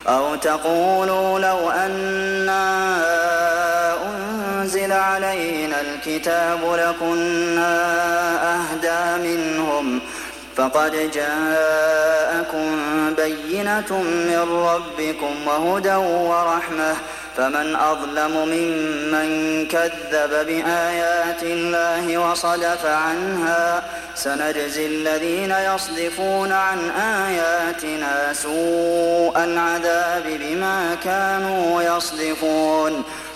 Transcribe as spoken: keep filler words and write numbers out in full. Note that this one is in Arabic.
أو تقولوا لو أنا أنزل علينا الكتاب لكنا أهدى منهم فقد جاءكم بينة من ربكم وهدى ورحمة فمن أظلم ممن كذب بآيات الله وصدف عنها سنجزي الذين يصدفون عن آياتنا سوء العذاب بما كانوا يصدفون